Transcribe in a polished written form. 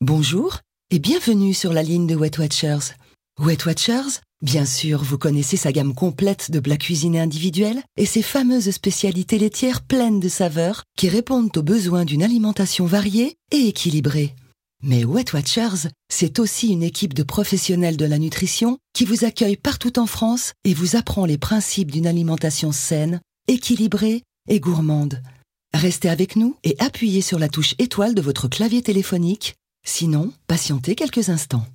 Bonjour et bienvenue sur la ligne de Weight Watchers. Weight Watchers, bien sûr, vous connaissez sa gamme complète de plats cuisinés individuels et ses fameuses spécialités laitières pleines de saveurs qui répondent aux besoins d'une alimentation variée et équilibrée. Mais Weight Watchers, c'est aussi une équipe de professionnels de la nutrition qui vous accueille partout en France et vous apprend les principes d'une alimentation saine, équilibrée et gourmande. Restez avec nous et appuyez sur la touche étoile de votre clavier téléphonique. Sinon, patientez quelques instants.